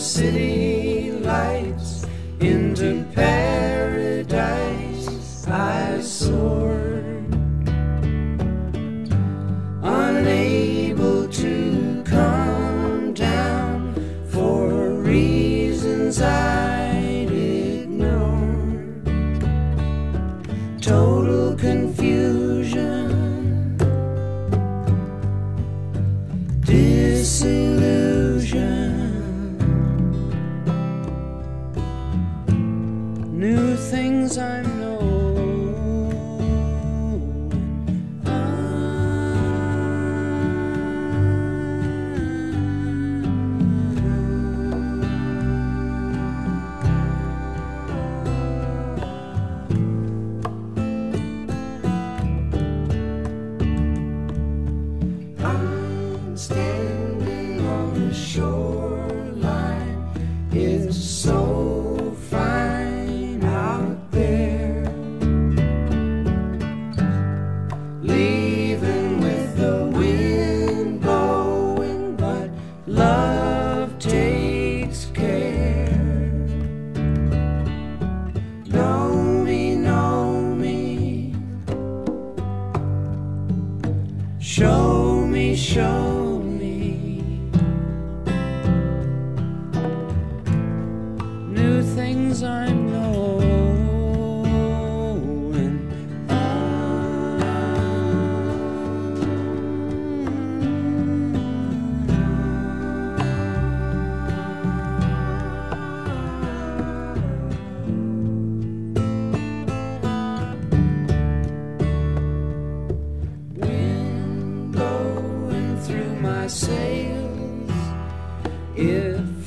city lights into paradise I soared, unable to come down for reasons I'd ignored. Total confusion, disillusion, new things I know. I'm standing on the shoreline. It's so fine out there, leaving with the wind blowing, but love takes care. Know me, show me, show me new things I know. Wind blowing through my sails, if